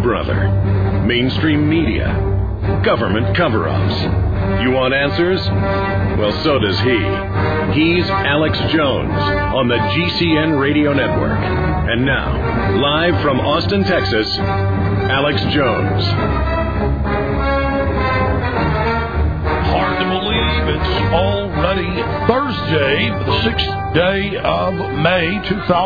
brother. Mainstream media. Government cover-ups. You want answers? Well, so does he. He's Alex Jones on the GCN Radio Network. And now, live from Austin, Texas, Alex Jones. Hard to believe it's already Thursday, the 6th day of May,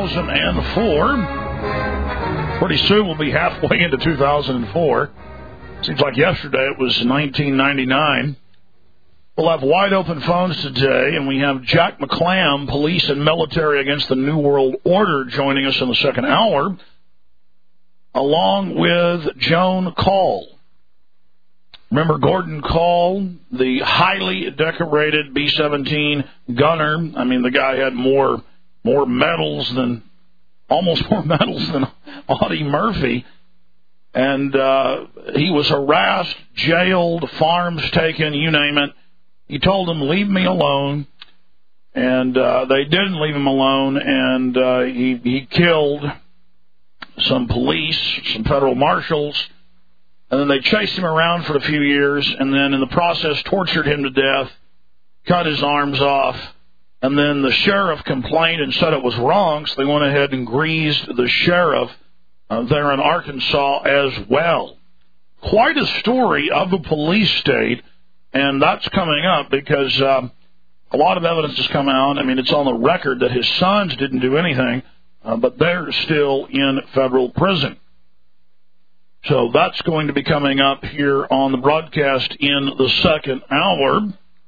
2004. Pretty soon we'll be halfway into 2004. Seems like yesterday it was 1999. We'll have wide open phones today, and we have Jack McClam, Police and Military Against the New World Order, joining us in the second hour, along with Joan Call. Remember Gordon Call, the highly decorated B-17 gunner? I mean, the guy had more medals than Audie Murphy. And he was harassed, jailed, farms taken, you name it. He told them, leave me alone. And they didn't leave him alone, and he killed some police, some federal marshals. And then they chased him around for a few years, and then in the process tortured him to death, cut his arms off. And then the sheriff complained and said it was wrong, so they went ahead and greased the sheriff there in Arkansas as well. Quite a story of a police state, and that's coming up because a lot of evidence has come out. I mean, it's on the record that his sons didn't do anything, but they're still in federal prison. So that's going to be coming up here on the broadcast in the second hour.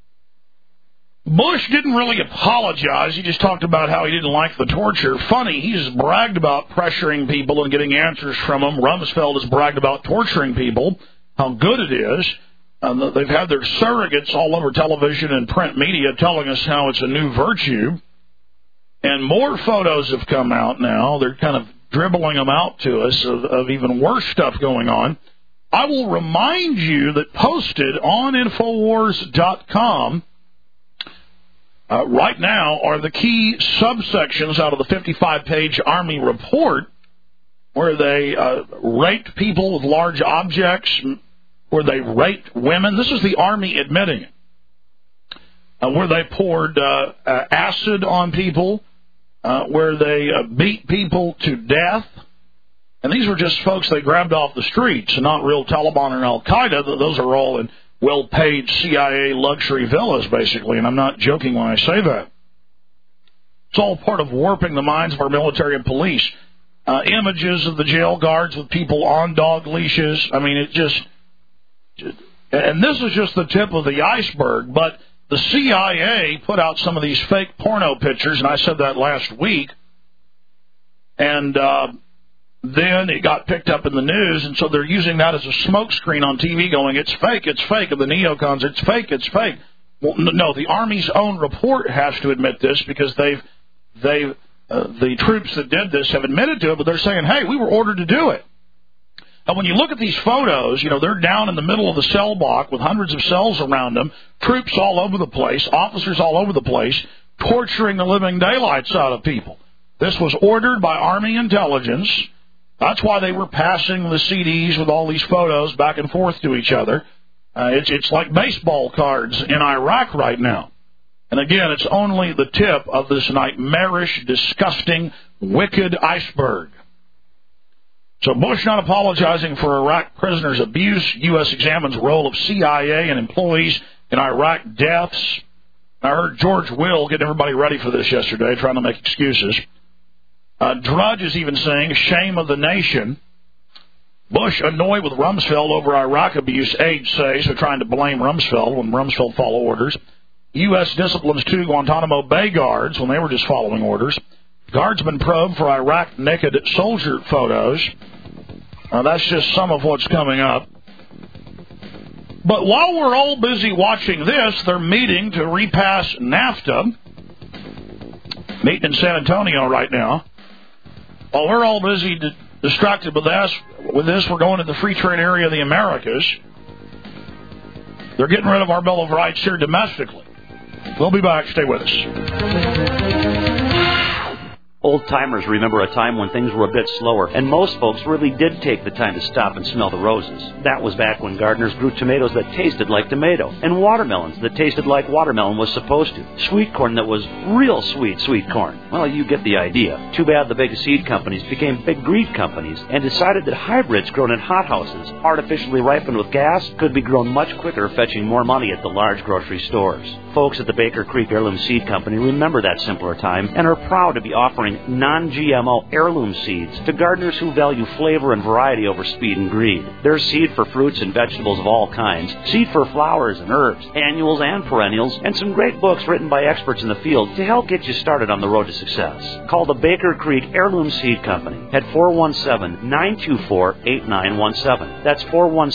Bush didn't really apologize. He just talked about how he didn't like the torture. Funny, he's bragged about pressuring people and getting answers from them. Rumsfeld has bragged about torturing people, how good it is. They've had their surrogates all over television and print media telling us how it's a new virtue. And more photos have come out now. They're kind of dribbling them out to us of even worse stuff going on. I will remind you that posted on Infowars.com right now are the key subsections out of the 55-page Army report where they raped people with large objects, where they raped women. This is the Army admitting it. Where they poured acid on people, where they beat people to death. And these were just folks they grabbed off the streets, not real Taliban or Al-Qaeda. Those are all in well-paid CIA luxury villas, basically, and I'm not joking when I say that. It's all part of warping the minds of our military and police. Images of the jail guards with people on dog leashes. I mean, and this is just the tip of the iceberg, but the CIA put out some of these fake porno pictures, and I said that last week, and then it got picked up in the news, and so they're using that as a smokescreen on TV going, it's fake, and the neocons, it's fake. Well, no, the Army's own report has to admit this because the troops that did this have admitted to it, but they're saying, hey, we were ordered to do it. And when you look at these photos, they're down in the middle of the cell block with hundreds of cells around them, troops all over the place, officers all over the place, torturing the living daylights out of people. This was ordered by Army intelligence. That's why they were passing the CDs with all these photos back and forth to each other. It's like baseball cards in Iraq right now. And again, it's only the tip of this nightmarish, disgusting, wicked iceberg. So Bush not apologizing for Iraq prisoners' abuse. U.S. examines role of CIA and employees in Iraq deaths. I heard George Will getting everybody ready for this yesterday, trying to make excuses. Drudge is even saying, shame of the nation. Bush annoyed with Rumsfeld over Iraq abuse, aides say, so trying to blame Rumsfeld when Rumsfeld followed orders. U.S. disciplines two Guantanamo Bay guards when they were just following orders. Guardsmen probed for Iraq naked soldier photos. That's just some of what's coming up. But while we're all busy watching this, they're meeting to repass NAFTA. Meeting in San Antonio right now. While we're all busy distracted with this, we're going to the free trade area of the Americas. They're getting rid of our Bill of Rights here domestically. We'll be back. Stay with us. Old-timers remember a time when things were a bit slower, and most folks really did take the time to stop and smell the roses. That was back when gardeners grew tomatoes that tasted like tomato, and watermelons that tasted like watermelon was supposed to. Sweet corn that was real sweet corn. Well, you get the idea. Too bad the big seed companies became big greed companies and decided that hybrids grown in hothouses, artificially ripened with gas, could be grown much quicker, fetching more money at the large grocery stores. Folks at the Baker Creek Heirloom Seed Company remember that simpler time and are proud to be offering non-GMO heirloom seeds to gardeners who value flavor and variety over speed and greed. There's seed for fruits and vegetables of all kinds, seed for flowers and herbs, annuals and perennials, and some great books written by experts in the field to help get you started on the road to success. Call the Baker Creek Heirloom Seed Company at 417-924-8917. That's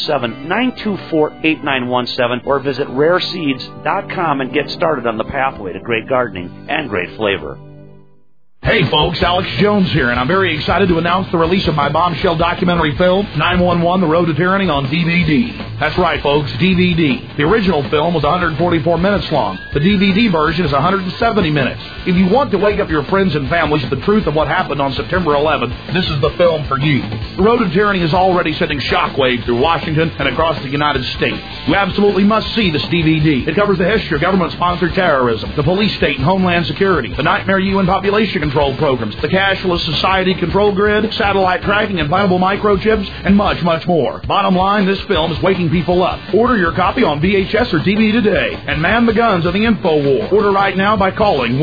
417-924-8917, or visit rareseeds.com and get started on the pathway to great gardening and great flavor. Hey folks, Alex Jones here, and I'm very excited to announce the release of my bombshell documentary film, 911, The Road to Tyranny, on DVD. That's right, folks, DVD. The original film was 144 minutes long. The DVD version is 170 minutes. If you want to wake up your friends and families with the truth of what happened on September 11th, this is the film for you. The Road to Tyranny is already sending shockwaves through Washington and across the United States. You absolutely must see this DVD. It covers the history of government-sponsored terrorism, the police state and homeland security, the nightmare UN population control programs, the cashless society control grid, satellite tracking, implantable microchips, and much, much more. Bottom line, this film is waking people up. Order your copy on VHS or DVD today and man the guns of the info war. Order right now by calling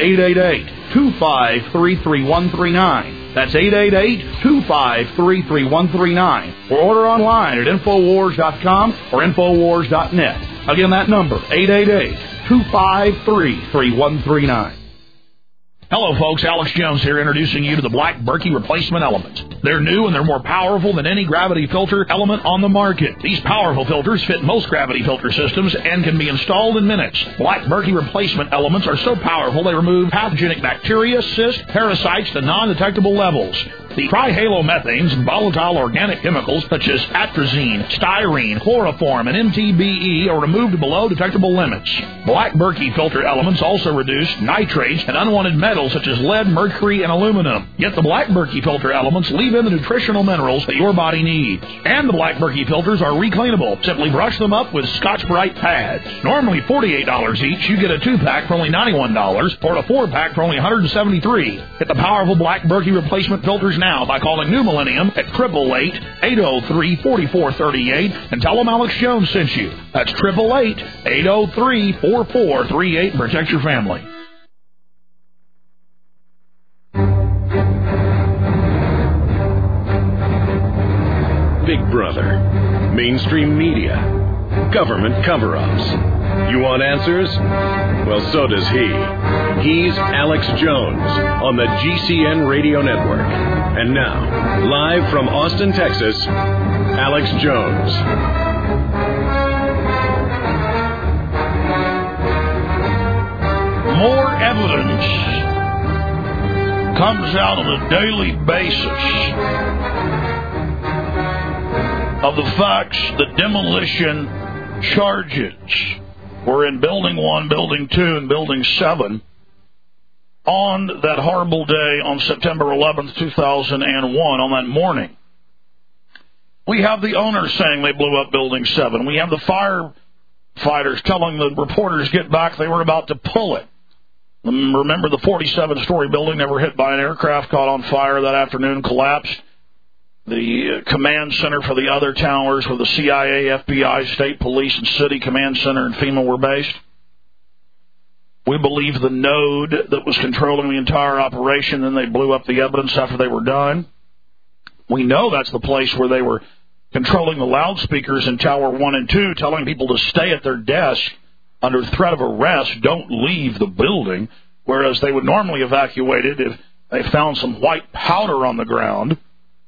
1-888-253-3139. That's 888-253-3139. Or order online at Infowars.com or Infowars.net. Again, that number, 888-253-3139. Hello, folks. Alex Jones here, introducing you to the Black Berkey replacement elements. They're new and they're more powerful than any gravity filter element on the market. These powerful filters fit most gravity filter systems and can be installed in minutes. Black Berkey replacement elements are so powerful they remove pathogenic bacteria, cysts, parasites to non-detectable levels. The trihalomethanes and volatile organic chemicals such as atrazine, styrene, chloroform, and MTBE are removed below detectable limits. Black Berkey filter elements also reduce nitrates and unwanted metals such as lead, mercury, and aluminum. Yet the Black Berkey filter elements leave in the nutritional minerals that your body needs. And the Black Berkey filters are recleanable. Simply brush them up with Scotch-Brite pads. Normally $48 each, you get a 2-pack for only $91 or a 4-pack for only $173. Get the powerful Black Berkey replacement filters now by calling New Millennium at 888-803-4438 and tell them Alex Jones sent you. That's 888-803-4438 and protect your family. Big Brother, mainstream media, government cover-ups. You want answers? Well, so does he. He's Alex Jones on the GCN Radio Network. And now, live from Austin, Texas, Alex Jones. More evidence comes out on a daily basis of the facts that demolition charges were in Building 1, Building 2, and Building 7 on that horrible day on September 11th, 2001, on that morning. We have the owners saying they blew up Building 7. We have the firefighters telling the reporters get back, they were about to pull it. Remember, the 47-story building that were hit by an aircraft caught on fire that afternoon, collapsed. The command center for the other towers where the CIA, FBI, state police, and city command center and FEMA were based. We believe the node that was controlling the entire operation, then they blew up the evidence after they were done. We know that's the place where they were controlling the loudspeakers in Tower 1 and 2, telling people to stay at their desk under threat of arrest, don't leave the building, whereas they would normally evacuate it if they found some white powder on the ground.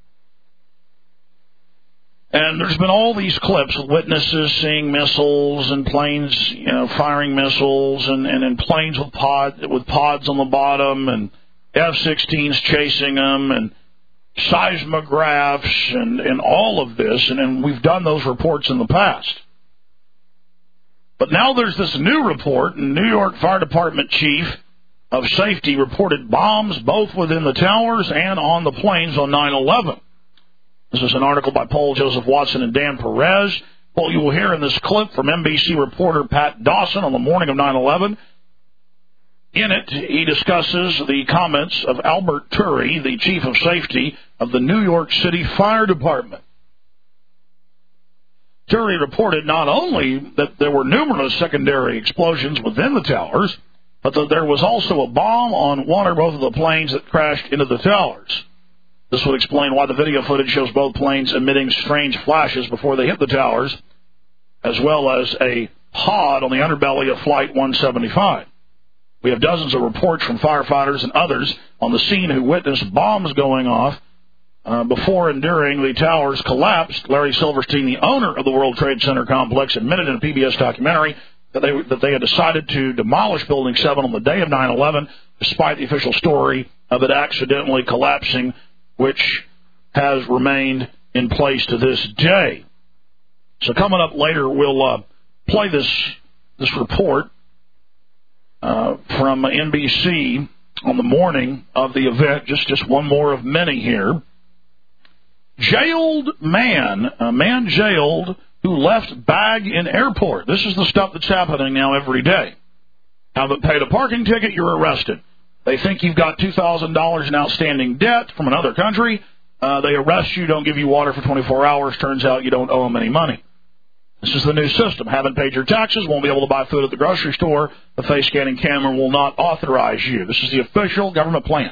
And there's been all these clips of witnesses seeing missiles and planes, firing missiles, and in planes with pods on the bottom, and F-16s chasing them, and seismographs, and all of this. And we've done those reports in the past. But now there's this new report, and New York Fire Department Chief of Safety reported bombs both within the towers and on the planes on 9/11. This is an article by Paul Joseph Watson and Dan Perez. What you will hear in this clip from NBC reporter Pat Dawson on the morning of 9/11. In it, he discusses the comments of Albert Turry, the chief of safety of the New York City Fire Department. Turry reported not only that there were numerous secondary explosions within the towers, but that there was also a bomb on one or both of the planes that crashed into the towers. This would explain why the video footage shows both planes emitting strange flashes before they hit the towers, as well as a pod on the underbelly of Flight 175. We have dozens of reports from firefighters and others on the scene who witnessed bombs going off before and during the towers collapsed. Larry Silverstein, the owner of the World Trade Center complex, admitted in a PBS documentary that they had decided to demolish Building 7 on the day of 9/11, despite the official story of it accidentally collapsing, which has remained in place to this day. So coming up later, we'll play this report from NBC on the morning of the event. Just one more of many here. Jailed man, a man jailed who left bag in airport. This is the stuff that's happening now every day. Haven't paid a parking ticket, you're arrested. They think you've got $2,000 in outstanding debt from another country. They arrest you, don't give you water for 24 hours. Turns out you don't owe them any money. This is the new system. Haven't paid your taxes, won't be able to buy food at the grocery store. The face scanning camera will not authorize you. This is the official government plan.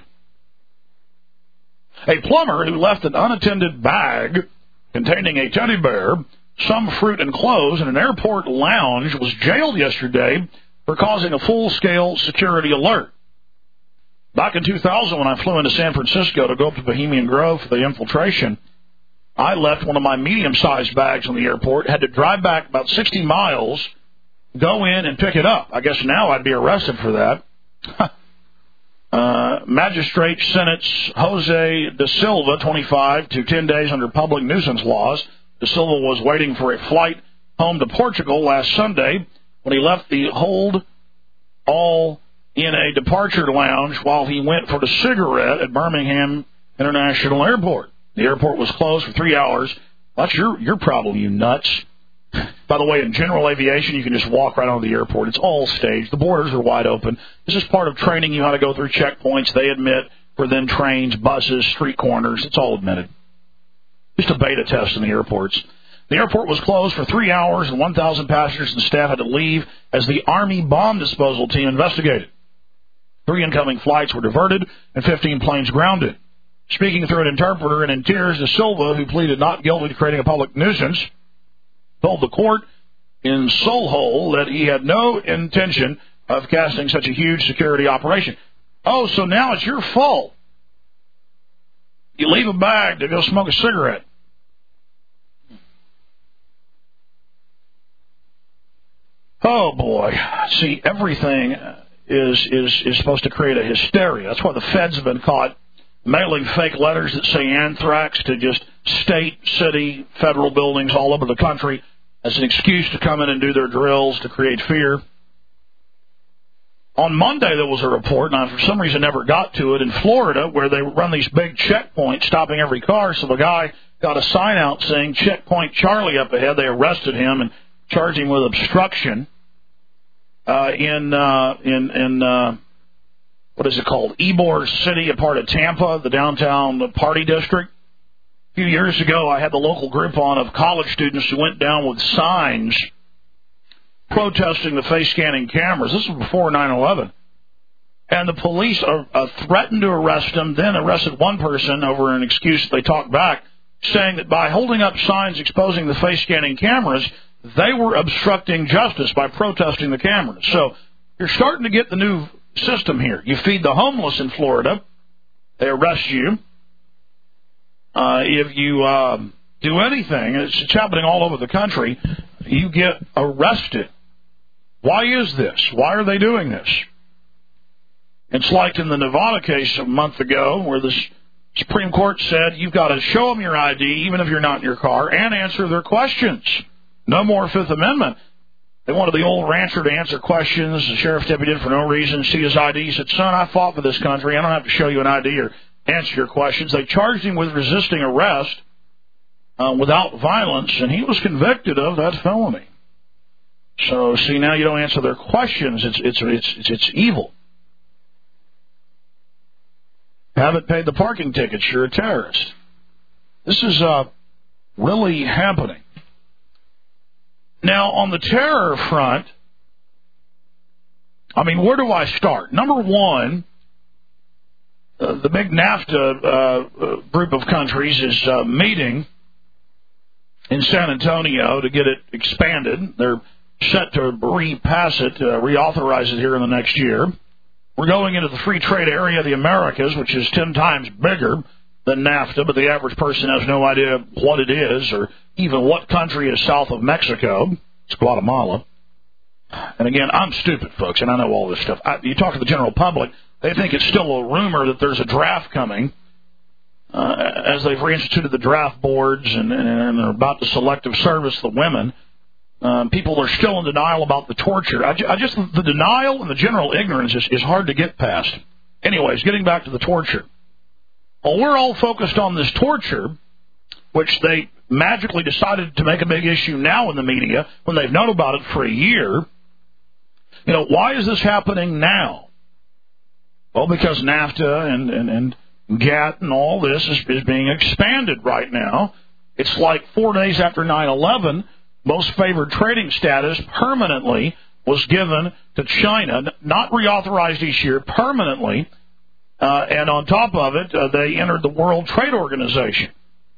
A plumber who left an unattended bag containing a teddy bear, some fruit and clothes in an airport lounge was jailed yesterday for causing a full-scale security alert. Back in 2000, when I flew into San Francisco to go up to Bohemian Grove for the infiltration, I left one of my medium-sized bags on the airport, had to drive back about 60 miles, go in and pick it up. I guess now I'd be arrested for that. Magistrate sentenced Jose De Silva, 25, to 10 days under public nuisance laws. De Silva was waiting for a flight home to Portugal last Sunday when he left the hold all in a departure lounge while he went for a cigarette at Birmingham International Airport. The airport was closed for 3 hours. That's your problem, you nuts. By the way, in general aviation, you can just walk right onto the airport. It's all staged. The borders are wide open. This is part of training you how to go through checkpoints. They admit for then trains, buses, street corners. It's all admitted. Just a beta test in the airports. The airport was closed for 3 hours, and 1,000 passengers and staff had to leave as the Army bomb disposal team investigated. 3 incoming flights were diverted and 15 planes grounded. Speaking through an interpreter and in tears, De Silva, who pleaded not guilty to creating a public nuisance, told the court in Solihull that he had no intention of casting such a huge security operation. Oh, so now it's your fault. You leave a bag to go smoke a cigarette. Oh, boy. See, everything is supposed to create a hysteria. That's why the feds have been caught mailing fake letters that say anthrax to just state, city, federal buildings all over the country as an excuse to come in and do their drills to create fear. On Monday, there was a report, and I for some reason never got to it, in Florida, where they run these big checkpoints stopping every car. So the guy got a sign out saying, Checkpoint Charlie up ahead. They arrested him and charged him with obstruction in what is it called? Ybor City, a part of Tampa, the downtown party district. A few years ago, I had the local group on of college students who went down with signs protesting the face-scanning cameras. This was before 9/11. And the police threatened to arrest them, then arrested one person over an excuse that they talked back, saying that by holding up signs exposing the face-scanning cameras, they were obstructing justice by protesting the cameras. So you're starting to get the new system here. You feed the homeless in Florida, they arrest you. If you do anything, it's happening all over the country, you get arrested. Why is this? Why are they doing this? It's like in the Nevada case a month ago where the Supreme Court said you've got to show them your ID even if you're not in your car and answer their questions. No more Fifth Amendment. They wanted the old rancher to answer questions. The sheriff's deputy did for no reason. See his ID. He said, son, I fought for this country. I don't have to show you an ID or answer your questions. They charged him with resisting arrest without violence, and he was convicted of that felony. So, see, now you don't answer their questions. It's evil. Haven't paid the parking tickets. You're a terrorist. This is really happening. Now, on the terror front, I mean, where do I start? Number one, the big NAFTA group of countries is meeting in San Antonio to get it expanded. They're set to repass it, reauthorize it here in the next year. We're going into the free trade area of the Americas, which is 10 times bigger than NAFTA, but the average person has no idea what it is or even what country is south of Mexico. It's Guatemala. And again, I'm stupid, folks, and I know all this stuff. You talk to the general public, they think it's still a rumor that there's a draft coming, as they've reinstituted the draft boards and are about to selective service the women. People are still in denial about the torture. The denial and the general ignorance is hard to get past. Anyways, getting back to the torture. Well, we're all focused on this torture, which they magically decided to make a big issue now in the media when they've known about it for a year. You know, why is this happening now? Well, because NAFTA and GATT and all this is being expanded right now. It's like 4 days after 9/11, most favored trading status permanently was given to China, not reauthorized each year, permanently. And on top of it, they entered the World Trade Organization.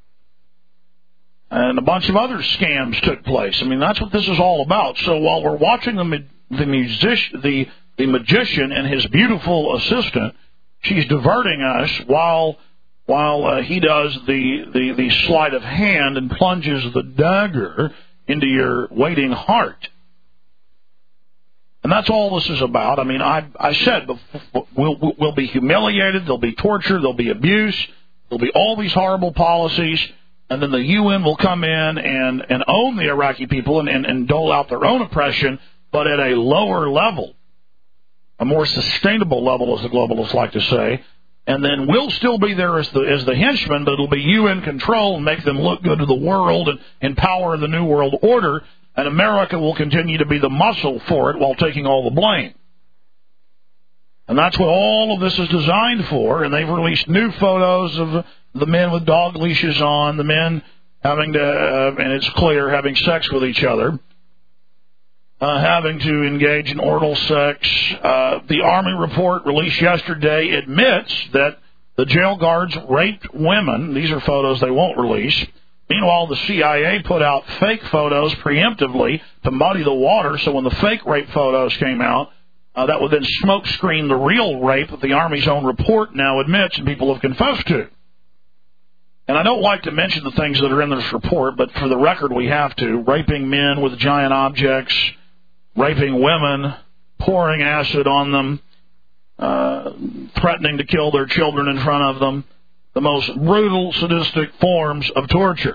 And a bunch of other scams took place. I mean, that's what this is all about. So while we're watching the magician and his beautiful assistant, she's diverting us while he does the sleight of hand and plunges the dagger into your waiting heart. And that's all this is about. I mean, I said we'll be humiliated, there'll be torture, there'll be abuse, there'll be all these horrible policies, and then the UN will come in and own the Iraqi people and dole out their own oppression, but at a lower level, a more sustainable level, as the globalists like to say. And then we'll still be there as the henchmen, but it'll be UN control and make them look good to the world and empower the New World Order, and America will continue to be the muscle for it while taking all the blame. And that's what all of this is designed for, and they've released new photos of the men with dog leashes on, the men having to, and it's clear, having sex with each other, having to engage in oral sex. The Army report released yesterday admits that the jail guards raped women. These are photos they won't release. Meanwhile, the CIA put out fake photos preemptively to muddy the water, so when the fake rape photos came out, that would then smokescreen the real rape that the Army's own report now admits and people have confessed to. And I don't like to mention the things that are in this report, but for the record we have to. Raping men with giant objects, raping women, pouring acid on them, threatening to kill their children in front of them, the most brutal, sadistic forms of torture.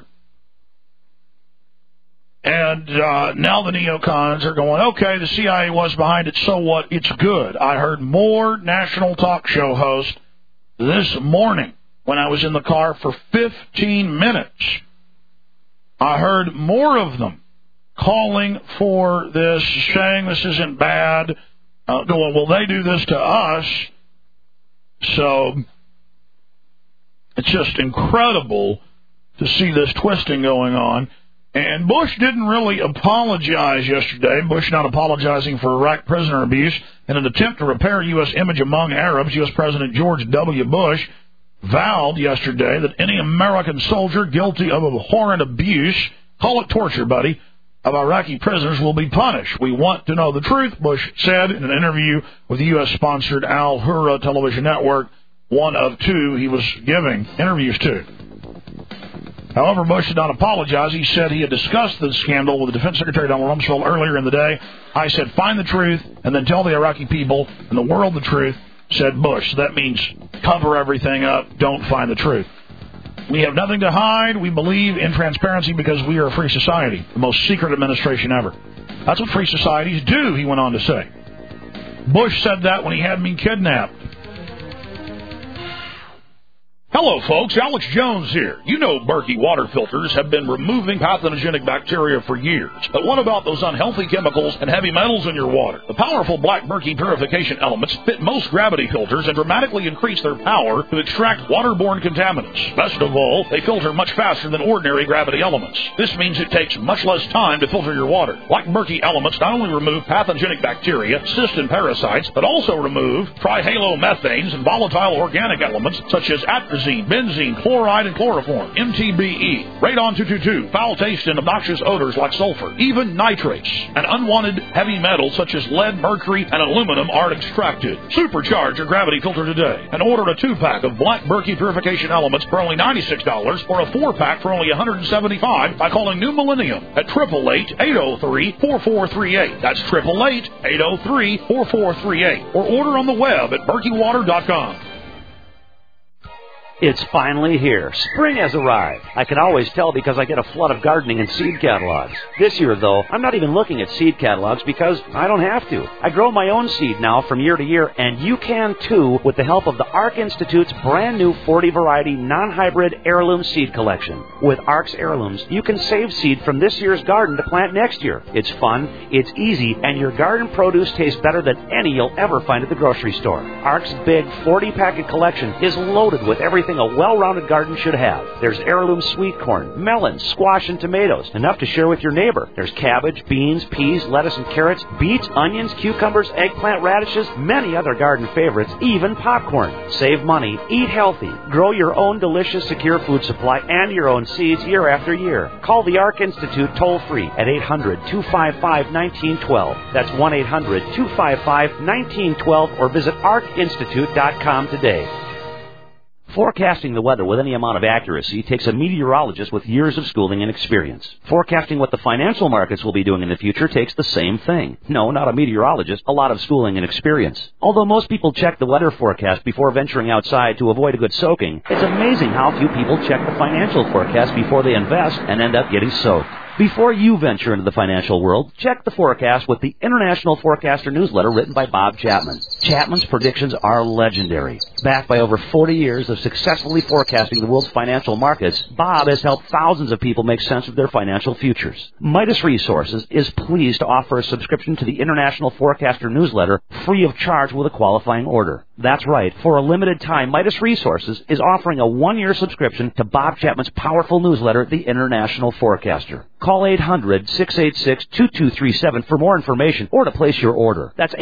And now the neocons are going, okay, the CIA was behind it, so what? It's good. I heard more national talk show hosts this morning when I was in the car for 15 minutes. I heard more of them calling for this, saying this isn't bad, going, well, they do this to us. So it's just incredible to see this twisting going on. And Bush didn't really apologize yesterday. Bush not apologizing for Iraq prisoner abuse. In an attempt to repair U.S. image among Arabs, U.S. President George W. Bush vowed yesterday that any American soldier guilty of abhorrent abuse, call it torture, buddy, of Iraqi prisoners will be punished. We want to know the truth, Bush said in an interview with the U.S.-sponsored Al Hurra television network, one of two he was giving interviews to. However, Bush did not apologize. He said he had discussed the scandal with the Defense Secretary Donald Rumsfeld earlier in the day. I said, find the truth and then tell the Iraqi people and the world the truth, said Bush. So that means cover everything up, don't find the truth. We have nothing to hide. We believe in transparency because we are a free society, the most secret administration ever. That's what free societies do, he went on to say. Bush said that when he had me kidnapped. Hello, folks. Alex Jones here. You know Berkey water filters have been removing pathogenic bacteria for years. But what about those unhealthy chemicals and heavy metals in your water? The powerful Black Berkey purification elements fit most gravity filters and dramatically increase their power to extract waterborne contaminants. Best of all, they filter much faster than ordinary gravity elements. This means it takes much less time to filter your water. Black Berkey elements not only remove pathogenic bacteria, cysts, and parasites, but also remove trihalomethanes and volatile organic elements such as atrazine, benzene, chloride, and chloroform, MTBE, radon-222, foul taste and obnoxious odors like sulfur, even nitrates, and unwanted heavy metals such as lead, mercury, and aluminum are extracted. Supercharge your gravity filter today and order a 2-pack of Black Berkey purification elements for only $96 or a 4-pack for only $175 by calling New Millennium at 888-803-4438. That's 888-803-4438. Or order on the web at berkeywater.com. It's finally here. Spring has arrived. I can always tell because I get a flood of gardening and seed catalogs. This year, though, I'm not even looking at seed catalogs because I don't have to. I grow my own seed now from year to year, and you can too with the help of the ARC Institute's brand new 40-variety non-hybrid heirloom seed collection. With ARC's heirlooms, you can save seed from this year's garden to plant next year. It's fun, it's easy, and your garden produce tastes better than any you'll ever find at the grocery store. ARC's big 40-packet collection is loaded with everything a well-rounded garden should have. There's heirloom sweet corn, melons, squash, and tomatoes, enough to share with your neighbor. There's cabbage, beans, peas, lettuce, and carrots, beets, onions, cucumbers, eggplant, radishes, many other garden favorites, even popcorn. Save money, eat healthy, grow your own delicious, secure food supply and your own seeds year after year. Call the ARC Institute toll-free at 800-255-1912. That's 1-800-255-1912, or visit arcinstitute.com today. Forecasting the weather with any amount of accuracy takes a meteorologist with years of schooling and experience. Forecasting what the financial markets will be doing in the future takes the same thing. No, not a meteorologist, a lot of schooling and experience. Although most people check the weather forecast before venturing outside to avoid a good soaking, it's amazing how few people check the financial forecast before they invest and end up getting soaked. Before you venture into the financial world, check the forecast with the International Forecaster newsletter written by Bob Chapman. Chapman's predictions are legendary. Backed by over 40 years of successfully forecasting the world's financial markets, Bob has helped thousands of people make sense of their financial futures. Midas Resources is pleased to offer a subscription to the International Forecaster newsletter free of charge with a qualifying order. That's right. For a limited time, Midas Resources is offering a 1-year subscription to Bob Chapman's powerful newsletter, The International Forecaster. Call 800-686-2237 for more information or to place your order. That's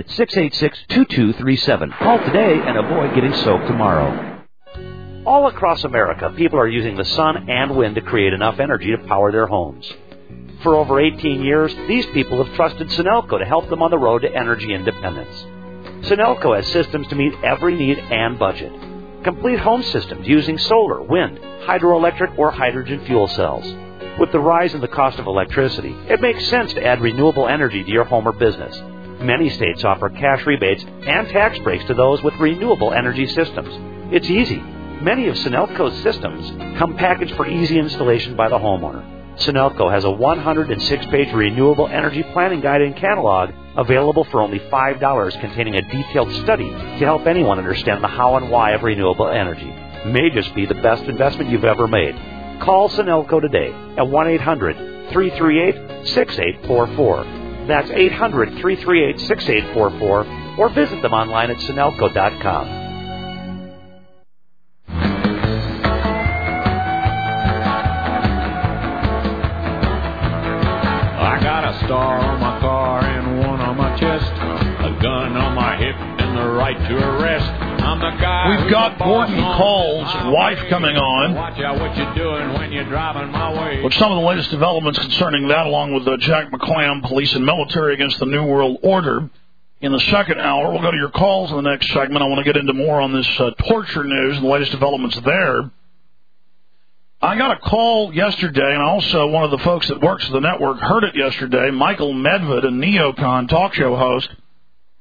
800-686-2237. Call today and avoid getting soaked tomorrow. All across America, people are using the sun and wind to create enough energy to power their homes. For over 18 years, these people have trusted Sunelco to help them on the road to energy independence. Sunelco has systems to meet every need and budget. Complete home systems using solar, wind, hydroelectric, or hydrogen fuel cells. With the rise in the cost of electricity, it makes sense to add renewable energy to your home or business. Many states offer cash rebates and tax breaks to those with renewable energy systems. It's easy. Many of Sunelco's systems come packaged for easy installation by the homeowner. Sunelco has a 106-page renewable energy planning guide and catalog available for only $5, containing a detailed study to help anyone understand the how and why of renewable energy. May just be the best investment you've ever made. Call Sunelco today at 1-800-338-6844. That's 800-338-6844, or visit them online at Sunelco.com. I got a star on my car and one on my chest, a gun on my hip and the right to arrest. I'm the guy. We've got Gordon Call's wife coming on. Watch out what you're doing when you're driving my way. With some of the latest developments concerning that, along with Jack McClam, police and military against the New World Order. In the second hour, we'll go to your calls in the next segment. I want to get into more on this torture news and the latest developments there. I got a call yesterday, and also one of the folks that works at the network heard it yesterday. Michael Medved, a Neocon talk show host,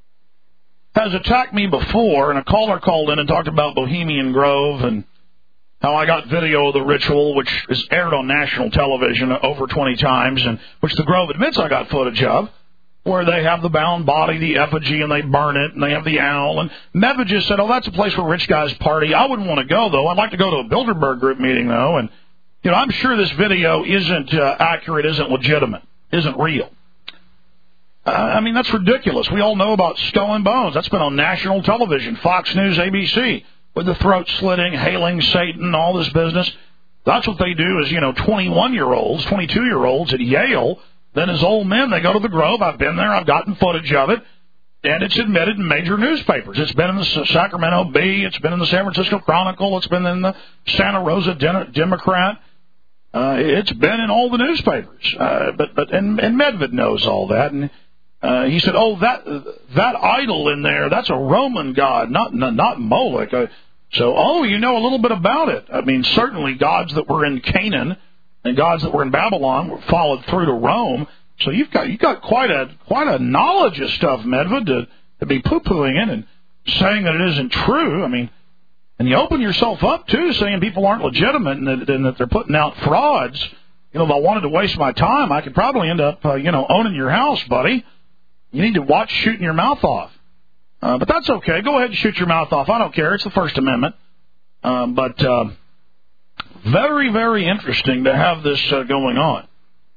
has attacked me before, and a caller called in and talked about Bohemian Grove and how I got video of the ritual, which is aired on national television over 20 times, and which the Grove admits I got footage of, where they have the bound body, the effigy, and they burn it, and they have the owl. And Medved just said, oh, that's a place where rich guys party. I wouldn't want to go, though. I'd like to go to a Bilderberg Group meeting, though. And, you know, I'm sure this video isn't accurate, isn't legitimate, isn't real. I mean, that's ridiculous. We all know about Skull and Bones. That's been on national television, Fox News, ABC, with the throat slitting, hailing Satan, all this business. That's what they do is, 21-year-olds, 22-year-olds at Yale. Then as old men, they go to the Grove. I've been there. I've gotten footage of it. And it's admitted in major newspapers. It's been in the Sacramento Bee. It's been in the San Francisco Chronicle. It's been in the Santa Rosa Democrat. It's been in all the newspapers. And Medved knows all that. And he said, oh, that idol in there, that's a Roman god, not Moloch. So, you know a little bit about it. I mean, certainly gods that were in Canaan and gods that were in Babylon were followed through to Rome. So you've got quite a knowledge of stuff, Medved, to be poo-pooing in and saying that it isn't true. I mean, and you open yourself up too, saying people aren't legitimate and that they're putting out frauds. If I wanted to waste my time, I could probably end up owning your house, buddy. You need to watch shooting your mouth off. But that's okay. Go ahead and shoot your mouth off. I don't care. It's the First Amendment. But very, very interesting to have this going on.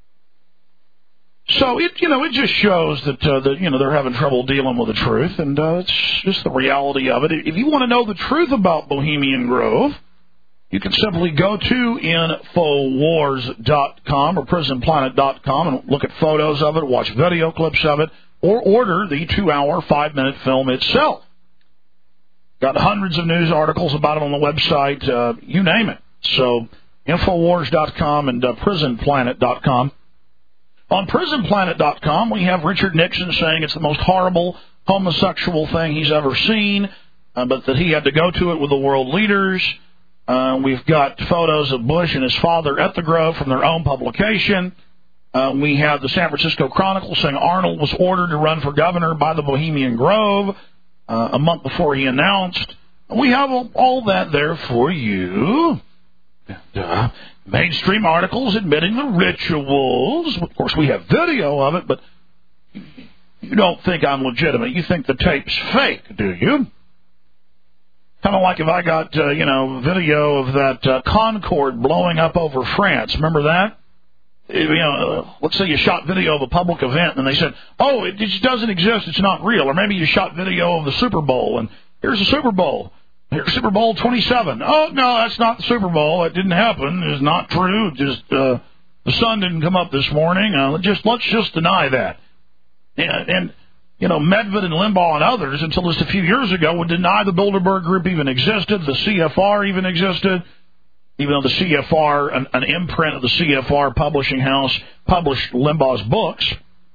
So it just shows that they're having trouble dealing with the truth, and it's just the reality of it. If you want to know the truth about Bohemian Grove, you can simply go to Infowars.com or PrisonPlanet.com and look at photos of it, watch video clips of it, or order the 2-hour, 5-minute film itself. Got hundreds of news articles about it on the website, you name it. So, Infowars.com and PrisonPlanet.com. On PrisonPlanet.com, we have Richard Nixon saying it's the most horrible homosexual thing he's ever seen, but that he had to go to it with the world leaders. We've got photos of Bush and his father at the Grove from their own publication. We have the San Francisco Chronicle saying Arnold was ordered to run for governor by the Bohemian Grove a month before he announced. We have all that there for you. Mainstream articles admitting the rituals. Of course, we have video of it, but you don't think I'm legitimate. You think the tape's fake, do you? Kind of like if I got, video of that Concorde blowing up over France. Remember that? Let's say you shot video of a public event, and they said, oh, it just doesn't exist, it's not real. Or maybe you shot video of the Super Bowl, and here's the Super Bowl. Here's Super Bowl 27. Oh, no, that's not the Super Bowl. It didn't happen. It's not true. Just the sun didn't come up this morning. Let's just deny that. And Medved and Limbaugh and others, until just a few years ago, would deny the Bilderberg Group even existed, the CFR even existed, even though the CFR, an imprint of the CFR publishing house, published Limbaugh's books.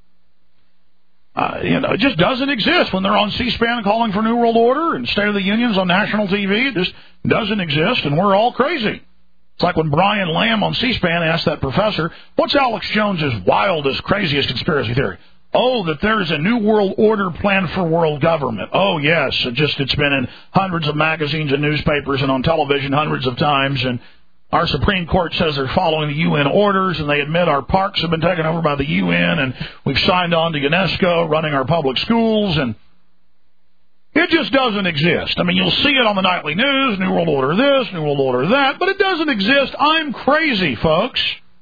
It just doesn't exist. When they're on C-SPAN calling for New World Order and State of the Unions on national TV, it just doesn't exist, and we're all crazy. It's like when Brian Lamb on C-SPAN asked that professor, what's Alex Jones's wildest, craziest conspiracy theory? Oh, that there's a New World Order plan for world government. Oh, yes. It's been in hundreds of magazines and newspapers and on television hundreds of times, and our Supreme Court says they're following the UN orders, and they admit our parks have been taken over by the UN, and we've signed on to UNESCO, running our public schools, and it just doesn't exist. I mean, you'll see it on the nightly news, New World Order this, New World Order that, but it doesn't exist. I'm crazy, folks.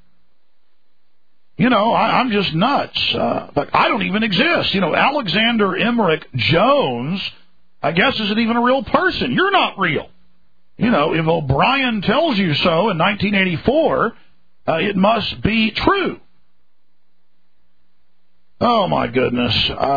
I'm just nuts. But I don't even exist. Alexander Emmerich Jones, I guess, isn't even a real person. You're not real. If O'Brien tells you so in 1984, it must be true. Oh, my goodness.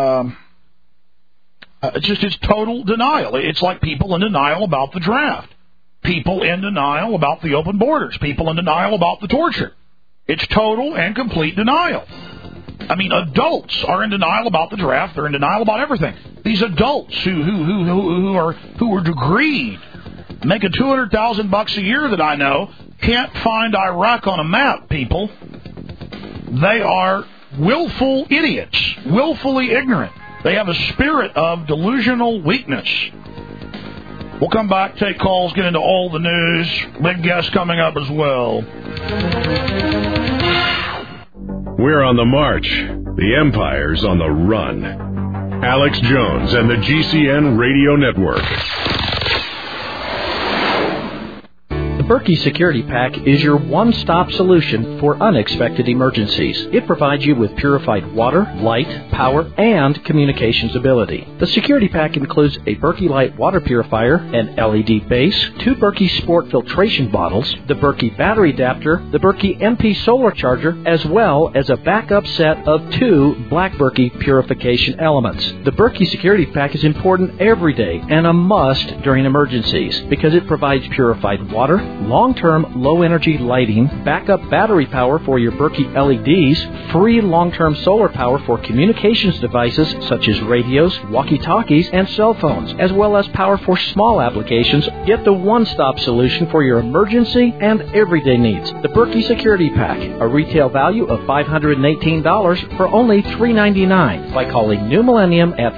It's total denial. It's like people in denial about the draft. People in denial about the open borders. People in denial about the torture. It's total and complete denial. I mean, adults are in denial about the draft. They're in denial about everything. These adults who are degreed, making $200,000 a year that I know, can't find Iraq on a map, people. They are willful idiots, willfully ignorant. They have a spirit of delusional weakness. We'll come back, take calls, get into all the news. Big guest coming up as well. We're on the march. The Empire's on the run. Alex Jones and the GCN Radio Network. The Berkey Security Pack is your one-stop solution for unexpected emergencies. It provides you with purified water, light, power, and communications ability. The Security Pack includes a Berkey Light water purifier, an LED base, 2 Berkey Sport filtration bottles, the Berkey battery adapter, the Berkey MP solar charger, as well as a backup set of 2 Black Berkey purification elements. The Berkey Security Pack is important every day and a must during emergencies because it provides purified water, long-term low-energy lighting, backup battery power for your Berkey LEDs, free long-term solar power for communications devices such as radios, walkie-talkies, and cell phones, as well as power for small applications. Get the one-stop solution for your emergency and everyday needs. The Berkey Security Pack, a retail value of $518 for only $399 by calling New Millennium at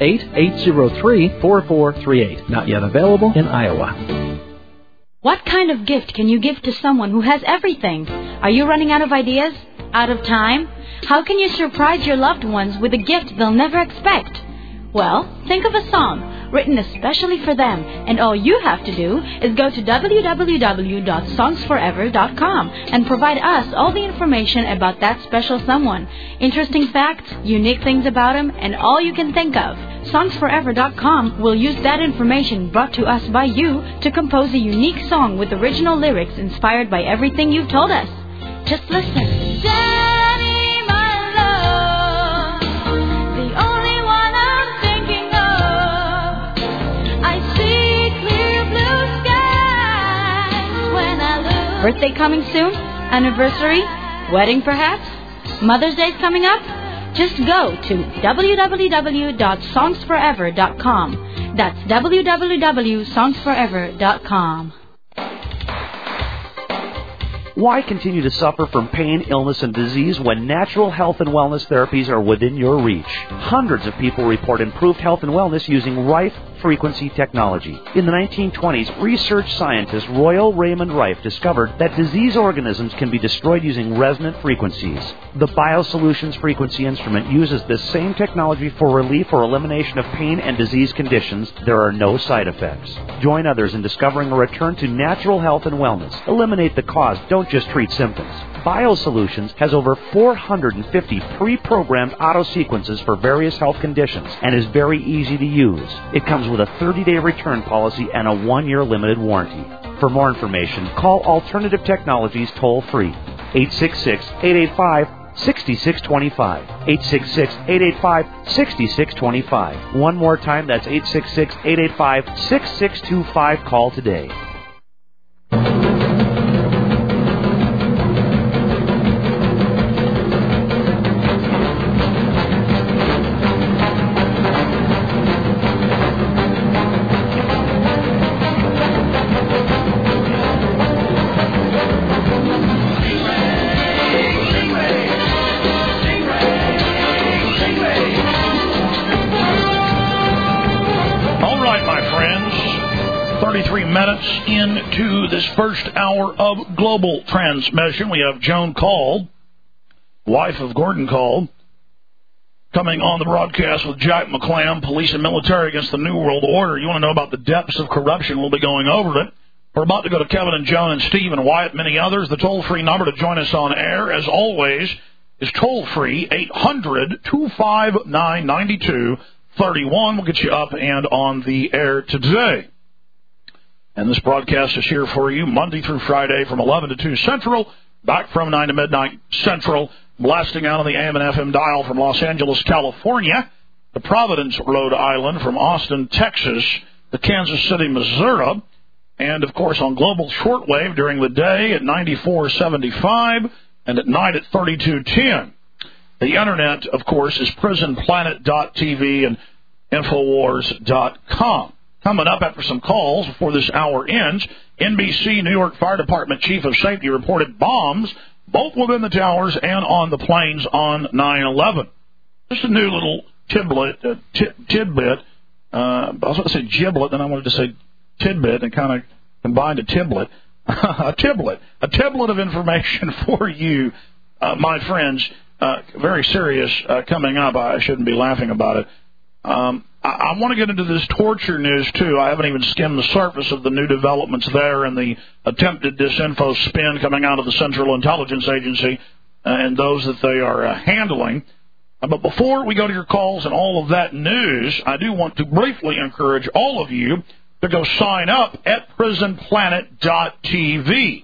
888-803-4438. Not yet available in Iowa. What kind of gift can you give to someone who has everything? Are you running out of ideas? Out of time? How can you surprise your loved ones with a gift they'll never expect? Well, think of a song written especially for them, and all you have to do is go to www.songsforever.com and provide us all the information about that special someone. Interesting facts, unique things about them, and all you can think of. Songsforever.com will use that information brought to us by you to compose a unique song with original lyrics inspired by everything you've told us. Just listen. Daddy, my love, the only one I'm thinking of. I see clear blue skies when I look. Birthday coming soon? Anniversary? Wedding perhaps? Mother's Day's coming up? Just go to www.songsforever.com. That's www.songsforever.com. Why continue to suffer from pain, illness, and disease when natural health and wellness therapies are within your reach? Hundreds of people report improved health and wellness using Rife frequency technology. In the 1920s, research scientist Royal Raymond Rife discovered that disease organisms can be destroyed using resonant frequencies. The BioSolutions frequency instrument uses this same technology for relief or elimination of pain and disease conditions. There are no side effects. Join others in discovering a return to natural health and wellness. Eliminate the cause. Don't just treat symptoms. BioSolutions has over 450 pre-programmed auto-sequences for various health conditions and is very easy to use. It comes with a 30-day return policy and a 1-year limited warranty. For more information, call Alternative Technologies toll-free, 866-885-6625, 866-885-6625. One more time, that's 866-885-6625. Call today. Minutes into this first hour of global transmission. We have Joan Call, wife of Gordon Call, coming on the broadcast with Jack McClam, police and military against the New World Order. You want to know about the depths of corruption? We'll be going over it. We're about to go to Kevin and Joan and Steve and Wyatt, many others. The toll-free number to join us on air, as always, is toll-free, 800-259-9231. We'll get you up and on the air today. And this broadcast is here for you Monday through Friday from 11 to 2 Central, back from 9 to midnight Central, blasting out on the AM and FM dial from Los Angeles, California, to Providence, Rhode Island, from Austin, Texas, to Kansas City, Missouri, and, of course, on global shortwave during the day at 94.75 and at night at 32.10. The Internet, of course, is prisonplanet.tv and Infowars.com. Coming up after some calls before this hour ends, NBC New York Fire Department Chief of Safety reported bombs both within the towers and on the planes on 9/11. Just a new little tidbit. I was going to say giblet, then I wanted to say tidbit and kind of combined a tiblet. A tiblet of information for you, my friends. Very serious coming up. I shouldn't be laughing about it. I want to get into this torture news, too. I haven't even skimmed the surface of the new developments there and the attempted disinfo spin coming out of the Central Intelligence Agency and those that they are handling. But before we go to your calls and all of that news, I do want to briefly encourage all of you to go sign up at prisonplanet.tv.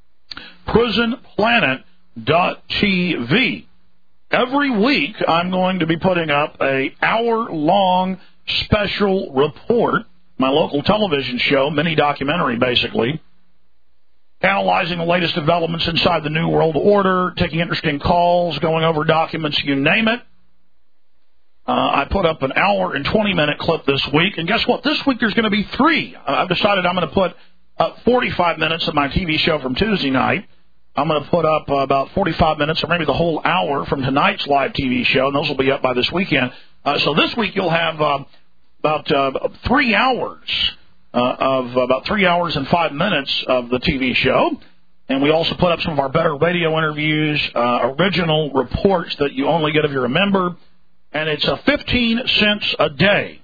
prisonplanet.tv. Every week, I'm going to be putting up an hour-long special report, my local television show, mini documentary, basically, analyzing the latest developments inside the New World Order, taking interesting calls, going over documents, you name it. I put up an hour and 20-minute clip this week, and guess what? This week there's going to be 3. I've decided I'm going to put up 45 minutes of my TV show from Tuesday night. I'm going to put up about 45 minutes or maybe the whole hour from tonight's live TV show, and those will be up by this weekend. So this week you'll have about 3 hours about 3 hours and 5 minutes of the TV show. And we also put up some of our better radio interviews, original reports that you only get if you're a member. And it's 15 cents a day.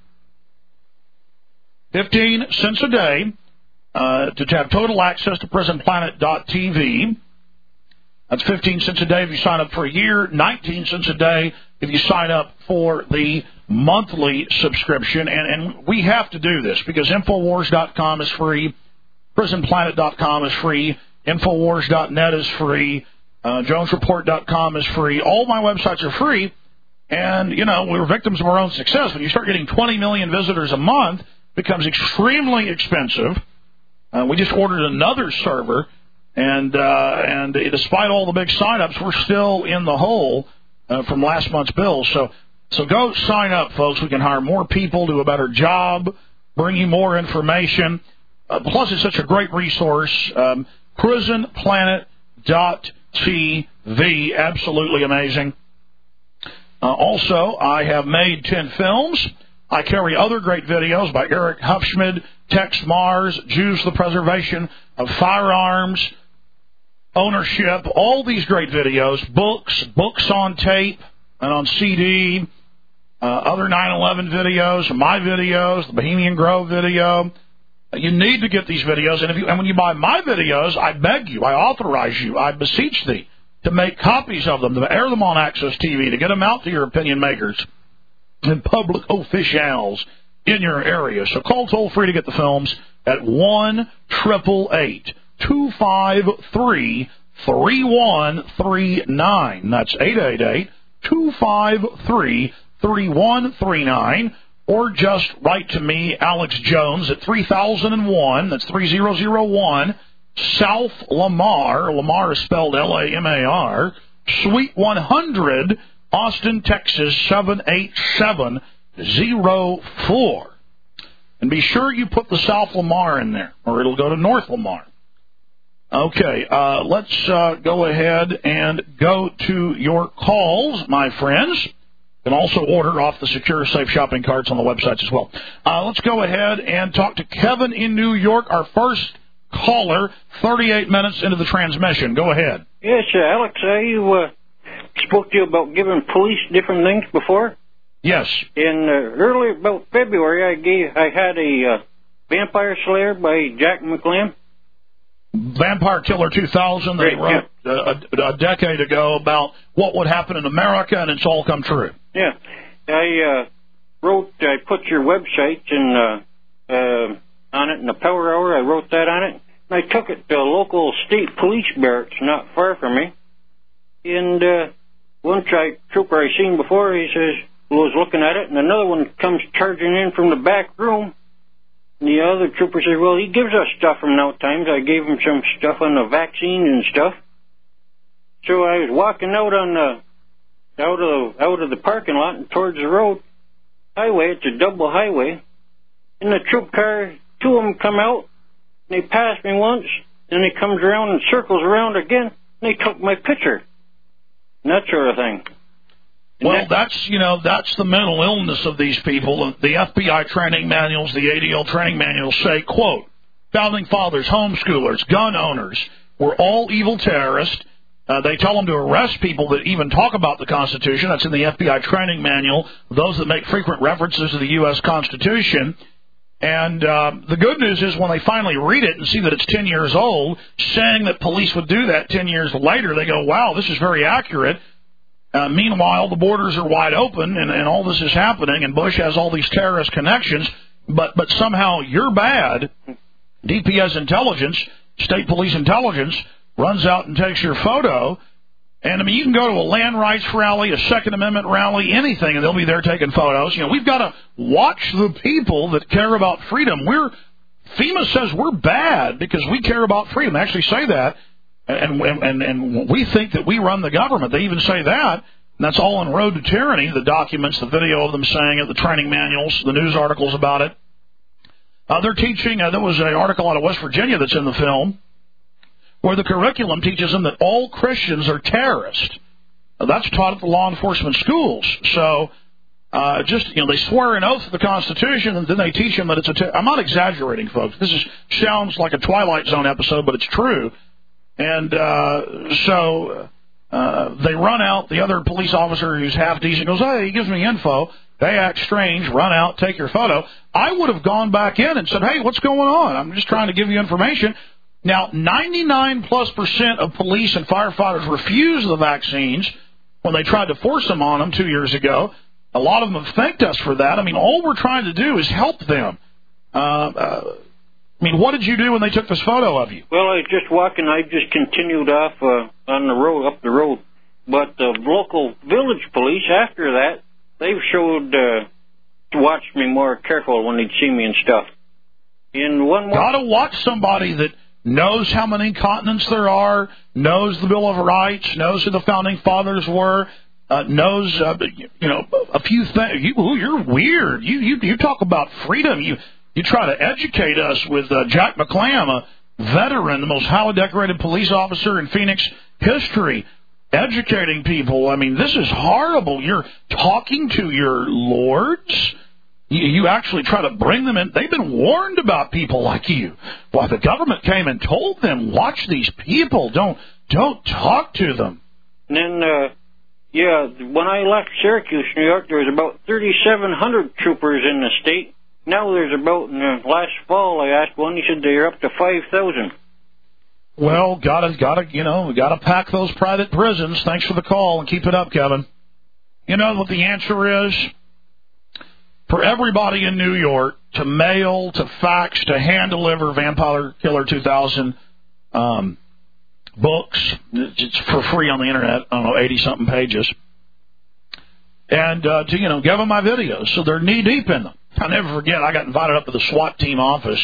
15 cents a day to have total access to prisonplanet.tv. That's 15 cents a day if you sign up for a year, 19 cents a day if you sign up for the monthly subscription. And we have to do this because Infowars.com is free, prisonplanet.com is free, Infowars.net is free, JonesReport.com is free. All my websites are free. And, you know, we're victims of our own success. When you start getting 20 million visitors a month, it becomes extremely expensive. We just ordered another server. And despite all the big sign-ups, we're still in the hole from last month's bills. So go sign up, folks. We can hire more people, do a better job, bring you more information. Plus, it's such a great resource. PrisonPlanet.tv, absolutely amazing. Also, I have made 10 films. I carry other great videos by Eric Hufschmid, Tex Mars, Jews, the Preservation of Firearms, Ownership, all these great videos, books on tape and on CD, other 9/11 videos, my videos, the Bohemian Grove video. You need to get these videos, and when you buy my videos, I beg you, I authorize you, I beseech thee to make copies of them, to air them on Access TV, to get them out to your opinion makers and public officials in your area. So call toll-free to get the films at 1-888-253-3139. That's 888-253-3139. Or just write to me, Alex Jones, at 3001, that's 3001, South Lamar. Lamar is spelled Lamar. Suite 100, Austin, Texas, 78704. And be sure you put the South Lamar in there, or it'll go to North Lamar. Okay, let's go ahead and go to your calls, my friends. You can also order off the secure, safe shopping carts on the websites as well. Let's go ahead and talk to Kevin in New York, our first caller, 38 minutes into the transmission. Go ahead. Yes, Alex, I spoke to you about giving police different things before. Yes. In early, about February, I had a Vampire Slayer by Jack McLean. Vampire Killer 2000, they wrote a decade ago about what would happen in America, and it's all come true. Yeah. I put your website on it in the Power Hour. I wrote that on it. And I took it to a local state police barracks not far from me. And one trooper I seen before, he says, was looking at it, and another one comes charging in from the back room. And the other trooper says, well, he gives us stuff from now times. I gave him some stuff on the vaccine and stuff. So I was walking out on out of the parking lot and towards the road highway. It's a double highway. And the troop car, 2 of them come out, and they pass me once, then he comes around and circles around again, and they took my picture. And that sort of thing. Well, that's the mental illness of these people. The FBI training manuals, the ADL training manuals say, quote, founding fathers, homeschoolers, gun owners were all evil terrorists. They tell them to arrest people that even talk about the Constitution. That's in the FBI training manual, those that make frequent references to the U.S. Constitution. And the good news is when they finally read it and see that it's 10 years old, saying that police would do that 10 years later, they go, wow, this is very accurate. Meanwhile, the borders are wide open, and all this is happening, and Bush has all these terrorist connections, but somehow you're bad. DPS intelligence, state police intelligence, runs out and takes your photo. And, I mean, you can go to a land rights rally, a Second Amendment rally, anything, and they'll be there taking photos. We've got to watch the people that care about freedom. FEMA says we're bad because we care about freedom. They actually say that. And we think that we run the government. They even say that. And that's all in Road to Tyranny, the documents, the video of them saying it, the training manuals, the news articles about it. They're teaching, there was an article out of West Virginia that's in the film, where the curriculum teaches them that all Christians are terrorists. That's taught at the law enforcement schools. So they swear an oath to the Constitution, and then they teach them that it's I'm not exaggerating, folks. This sounds like a Twilight Zone episode, but it's true. And so they run out. The other police officer who's half decent goes, hey, he gives me info. They act strange, run out, take your photo. I would have gone back in and said, hey, what's going on? I'm just trying to give you information. Now, 99+% of police and firefighters refused the vaccines when they tried to force them on them 2 years ago. A lot of them have thanked us for that. I mean, all we're trying to do is help them. What did you do when they took this photo of you? Well, I was just walking. I just continued off on the road, up the road. But the local village police, after that, they've showed to watch me more careful when they'd see me and stuff. Gotta watch somebody that knows how many continents there are, knows the Bill of Rights, knows who the founding fathers were, knows a few things. You're weird. You talk about freedom. You try to educate us with Jack McClam, a veteran, the most highly decorated police officer in Phoenix history, educating people. I mean, this is horrible. You're talking to your lords. You actually try to bring them in. They've been warned about people like you. Well, the government came and told them, watch these people. Don't talk to them. And then, when I left Syracuse, New York, there was about 3,700 troopers in the state. Now there's about, last fall I asked one, he said they're up to 5,000. Well, gotta pack those private prisons. Thanks for the call, and keep it up, Kevin. You know what the answer is? For everybody in New York to mail, to fax, to hand-deliver Vampire Killer 2000 books, it's for free on the Internet, 80-something pages, and to give them my videos so they're knee-deep in them. I'll never forget, I got invited up to the SWAT team office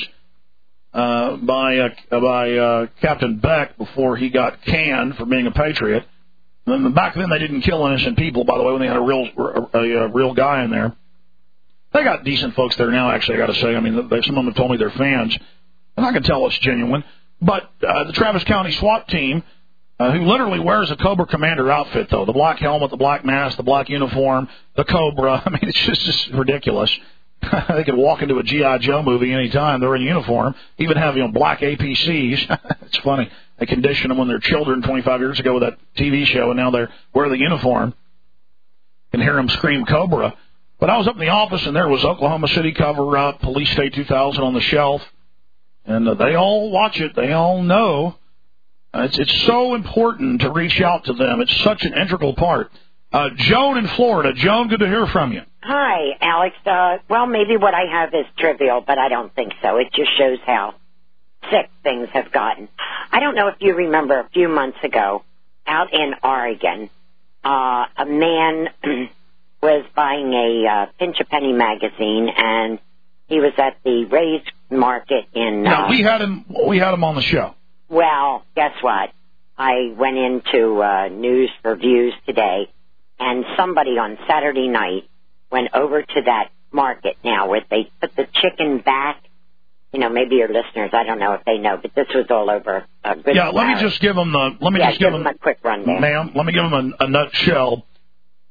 by Captain Beck before he got canned for being a patriot. And back then they didn't kill innocent people, by the way, when they had a real guy in there. They got decent folks there now, actually, I got to say. I mean, some of them have told me they're fans, and I can tell it's genuine. But the Travis County SWAT team, who literally wears a Cobra Commander outfit, though, the black helmet, the black mask, the black uniform, the Cobra. I mean, it's just ridiculous. They could walk into a G.I. Joe movie any time. They're in uniform. Even have, black APCs. It's funny. They conditioned them when they're children 25 years ago with that TV show, and now they wear the uniform. You can hear them scream Cobra. But I was up in the office, and there was Oklahoma City cover-up, Police State 2000 on the shelf, and they all watch it. They all know. It's so important to reach out to them. It's such an integral part. Joan in Florida. Joan, good to hear from you. Hi, Alex. Well, maybe what I have is trivial, but I don't think so. It just shows how sick things have gotten. I don't know if you remember a few months ago, out in Oregon, a man was buying a Pinch a Penny magazine, and he was at the Ray's Market in... No, we had him on the show. Well, guess what? I went into News for Views today, and somebody on Saturday night went over to that market now where they put the chicken back. Maybe your listeners, I don't know if they know, but this was all over. Let me just give them a quick rundown. Ma'am, let me give them a nutshell.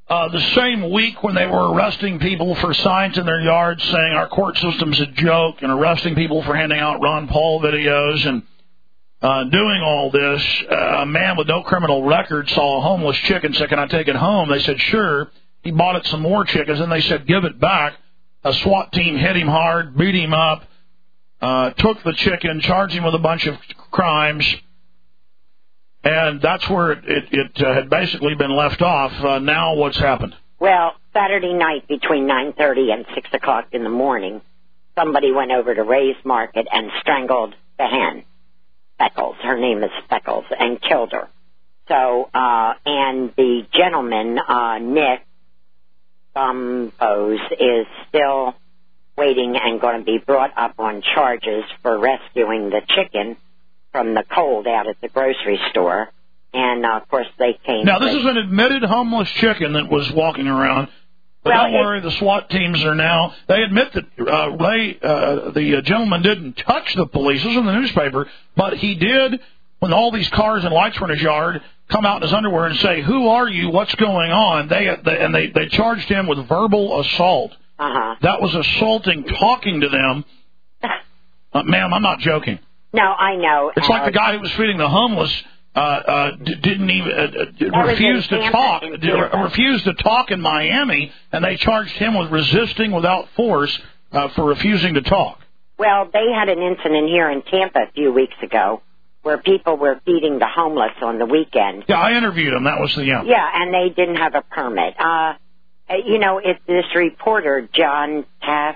the same week when they were arresting people for signs in their yards saying our court system's a joke and arresting people for handing out Ron Paul videos and doing all this, a man with no criminal record saw a homeless chick and said, can I take it home? They said, sure. He bought it some more chickens, and they said, give it back. A SWAT team hit him hard, beat him up, took the chicken, charged him with a bunch of crimes, and that's where it had basically been left off. Now what's happened? Well, Saturday night between 9:30 and 6 o'clock in the morning, somebody went over to Ray's Market and strangled the hen, Speckles. Her name is Speckles, and killed her. So, and the gentleman, Nick Bose, is still waiting and going to be brought up on charges for rescuing the chicken from the cold out at the grocery store. And, of course, they came... Now, this is an admitted homeless chicken that was walking around. But don't worry, the SWAT teams are now... They admit that Ray, the gentleman, didn't touch the police. This was in the newspaper. But he did, when all these cars and lights were in his yard, come out in his underwear and say, who are you? What's going on? They charged him with verbal assault. Uh-huh. That was assaulting, talking to them. Ma'am, I'm not joking. No, I know. It's like the guy who was feeding the homeless didn't even refused to talk. Refused to talk in Miami, and they charged him with resisting without force for refusing to talk. Well, they had an incident here in Tampa a few weeks ago where people were feeding the homeless on the weekend. Yeah, I interviewed him. That was the Yeah, and they didn't have a permit. It's this reporter, John Taft,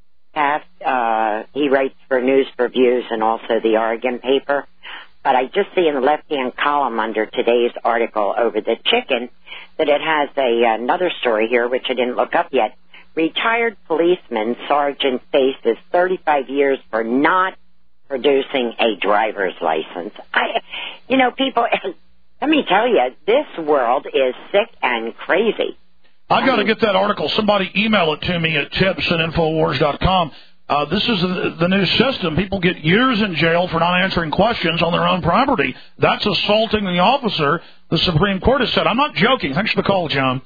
he writes for News for Views and also the Oregon paper. But I just see in the left-hand column under today's article over the chicken that it has another story here, which I didn't look up yet. Retired policeman Sergeant faces 35 years for not producing a driver's license. People, let me tell you, this world is sick and crazy. I've got to get that article. Somebody email it to me at tips@infowars.com. This is the new system. People get years in jail for not answering questions on their own property. That's assaulting the officer, the Supreme Court has said. I'm not joking. Thanks for the call, John.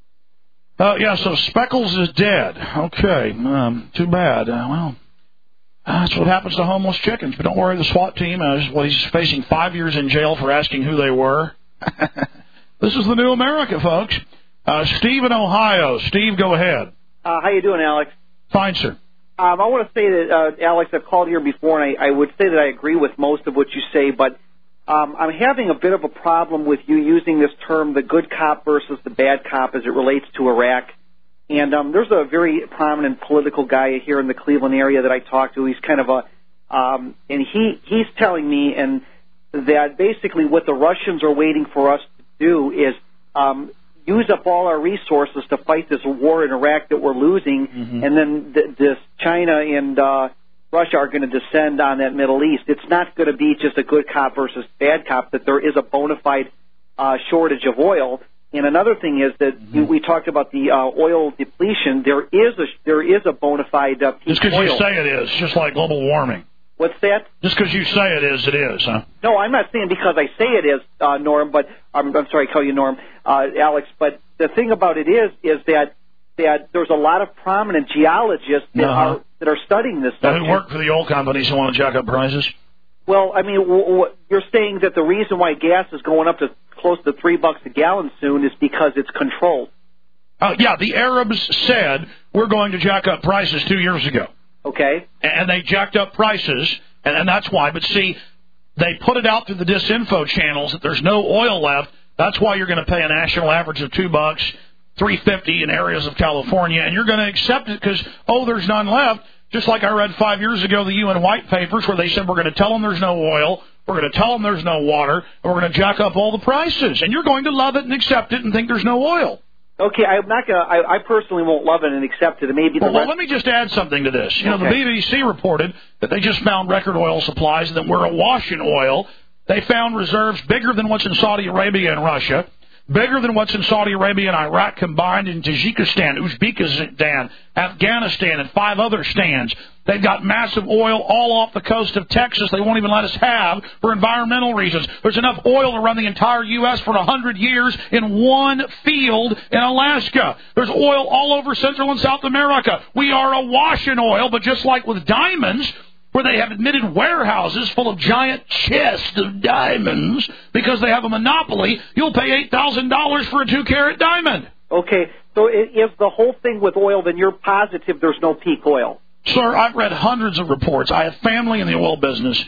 So Speckles is dead. Okay, too bad. That's what happens to homeless chickens. But don't worry, the SWAT team, he's facing 5 years in jail for asking who they were. This is the new America, folks. Steve in Ohio. Steve, go ahead. How you doing, Alex? Fine, sir. I want to say that, Alex, I've called here before, and I would say that I agree with most of what you say, but I'm having a bit of a problem with you using this term, the good cop versus the bad cop, as it relates to Iraq. And there's a very prominent political guy here in the Cleveland area that I talk to. He's kind of and he's telling me that basically what the Russians are waiting for us to do is use up all our resources to fight this war in Iraq that we're losing, and then this China and Russia are going to descend on that Middle East. It's not going to be just a good cop versus bad cop, that there is a bona fide shortage of oil. And another thing is that we talked about the oil depletion. There is a bona fide peak oil. Just because you say it is, just like global warming. What's that? Just because you say it is, huh? No, I'm not saying because I say it is, Norm, but I'm sorry, I call you Norm, Alex. But the thing about it is that there's a lot of prominent geologists that are studying this stuff. Who work for the oil companies who want to jack up prices? Well, I mean, you're saying that the reason why gas is going up to close to $3 a gallon soon is because it's controlled. Yeah, the Arabs said we're going to jack up prices 2 years ago. Okay. And they jacked up prices, and that's why. But see, they put it out through the disinfo channels that there's no oil left. That's why you're going to pay a national average of $2, $3.50 in areas of California, and you're going to accept it because, there's none left. Just like I read 5 years ago, the UN White Papers, where they said we're going to tell them there's no oil, we're going to tell them there's no water, and we're going to jack up all the prices. And you're going to love it and accept it and think there's no oil. Okay, I'm not going to. I personally won't love it and accept it. Maybe well, let me just add something to this. The BBC reported that they just found record oil supplies and that we're awash in oil. They found reserves bigger than what's in Saudi Arabia and Russia, bigger than what's in Saudi Arabia and Iraq combined, in Tajikistan, Uzbekistan, Afghanistan, and 5 other stands. They've got massive oil all off the coast of Texas they won't even let us have for environmental reasons. There's enough oil to run the entire U.S. for 100 years in one field in Alaska. There's oil all over Central and South America. We are awash in oil, but just like with diamonds, where they have admitted warehouses full of giant chests of diamonds because they have a monopoly, you'll pay $8,000 for a 2-carat diamond. Okay, so is the whole thing with oil, then you're positive there's no peak oil? Sir, I've read hundreds of reports. I have family in the oil business,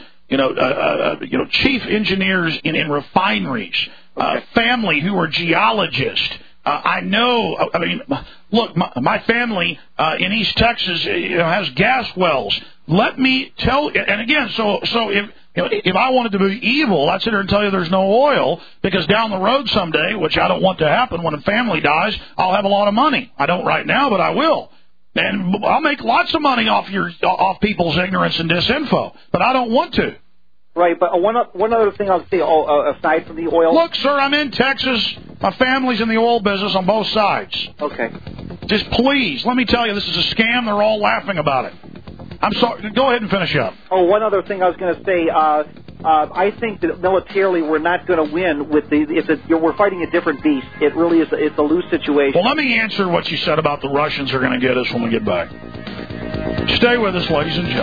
chief engineers in refineries, family who are geologists. I know, look, my family in East Texas has gas wells. Let me tell you, and again, so if I wanted to be evil, I'd sit here and tell you there's no oil, because down the road someday, which I don't want to happen, when a family dies, I'll have a lot of money. I don't right now, but I will. And I'll make lots of money off people's ignorance and disinfo, but I don't want to. Right, but one other thing I'll say, aside from the oil. Look, sir, I'm in Texas. My family's in the oil business on both sides. Okay. Just please, let me tell you, this is a scam. They're all laughing about it. I'm sorry. Go ahead and finish up. Oh, one other thing I was going to say. I think that militarily we're not going to win with we're fighting a different beast. It really is. It's a loose situation. Well, let me answer what you said about the Russians are going to get us when we get back. Stay with us, ladies and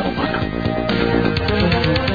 gentlemen.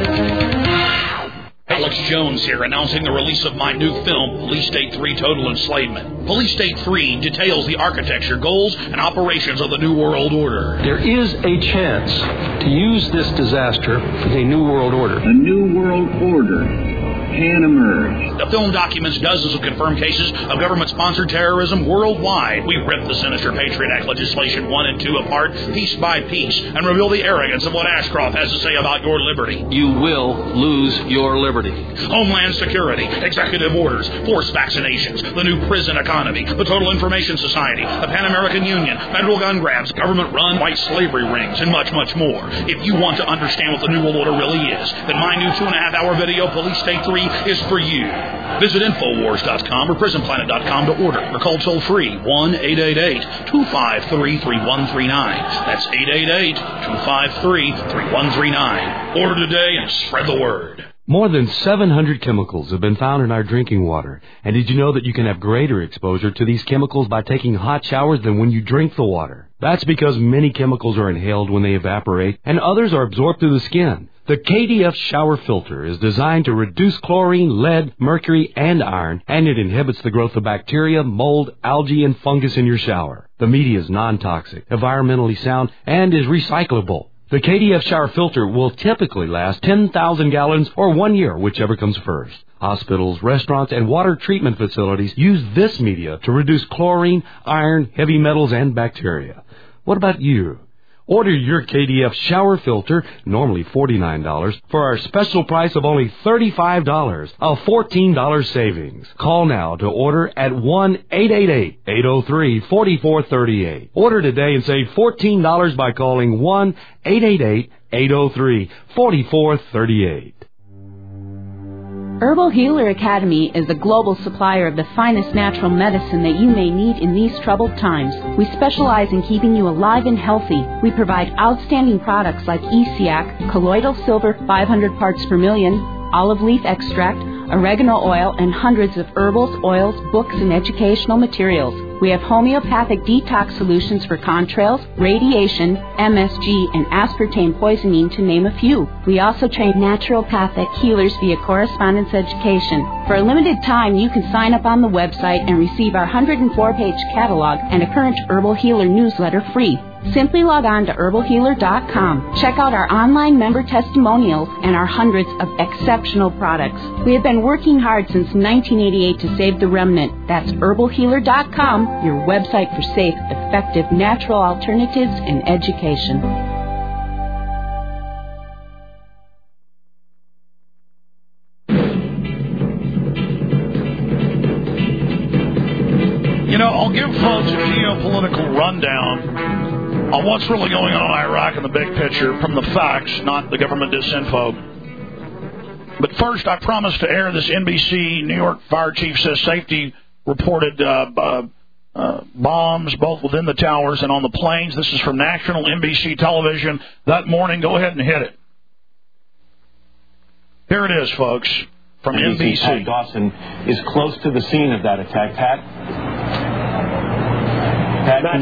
Alex Jones here, announcing the release of my new film, Police State 3 Total Enslavement. Police State 3 details the architecture, goals, and operations of the New World Order. There is a chance to use this disaster for the New World Order. A New World Order can emerge. The film documents dozens of confirmed cases of government-sponsored terrorism worldwide. We rip the sinister Patriot Act legislation 1 and 2 apart, piece by piece, and reveal the arrogance of what Ashcroft has to say about your liberty. You will lose your liberty. Homeland Security, executive orders, forced vaccinations, the new prison economy, the Total Information Society, the Pan-American Union, federal gun grabs, government-run white slavery rings, and much, much more. If you want to understand what the New World Order really is, then my new 2.5-hour video, Police State 3, is for you. Visit Infowars.com or PrisonPlanet.com to order, or call toll-free 1-888-253-3139. That's 888-253-3139. Order today and spread the word. More than 700 chemicals have been found in our drinking water. And did you know that you can have greater exposure to these chemicals by taking hot showers than when you drink the water? That's because many chemicals are inhaled when they evaporate, and others are absorbed through the skin. The KDF shower filter is designed to reduce chlorine, lead, mercury, and iron, and it inhibits the growth of bacteria, mold, algae, and fungus in your shower. The media is non-toxic, environmentally sound, and is recyclable. The KDF shower filter will typically last 10,000 gallons or 1 year, whichever comes first. Hospitals, restaurants, and water treatment facilities use this media to reduce chlorine, iron, heavy metals, and bacteria. What about you? Order your KDF shower filter, normally $49, for our special price of only $35, a $14 savings. Call now to order at 1-888-803-4438. Order today and save $14 by calling 1-888-803-4438. Herbal Healer Academy is a global supplier of the finest natural medicine that you may need in these troubled times. We specialize in keeping you alive and healthy. We provide outstanding products like ESEAC, colloidal silver 500 parts per million, olive leaf extract, oregano oil, and hundreds of herbals, oils, books, and educational materials. We have homeopathic detox solutions for contrails, radiation, MSG, and aspartame poisoning, to name a few. We also train naturopathic healers via correspondence education. For a limited time, you can sign up on the website and receive our 104-page catalog and a current Herbal Healer newsletter free. Simply log on to herbalhealer.com. Check out our online member testimonials and our hundreds of exceptional products. We have been working hard since 1988 to save the remnant. That's herbalhealer.com, your website for safe, effective, natural alternatives and education. You know, I'll give folks a geopolitical rundown on what's really going on in Iraq in the big picture from the facts, not the government disinfo. But first, I promised to air this NBC New York fire chief says safety reported bombs both within the towers and on the planes. This is from national NBC television that morning. Go ahead and hit it. Here it is, folks, from NBC. Pat Dawson is close to the scene of that attack. Pat, Matt,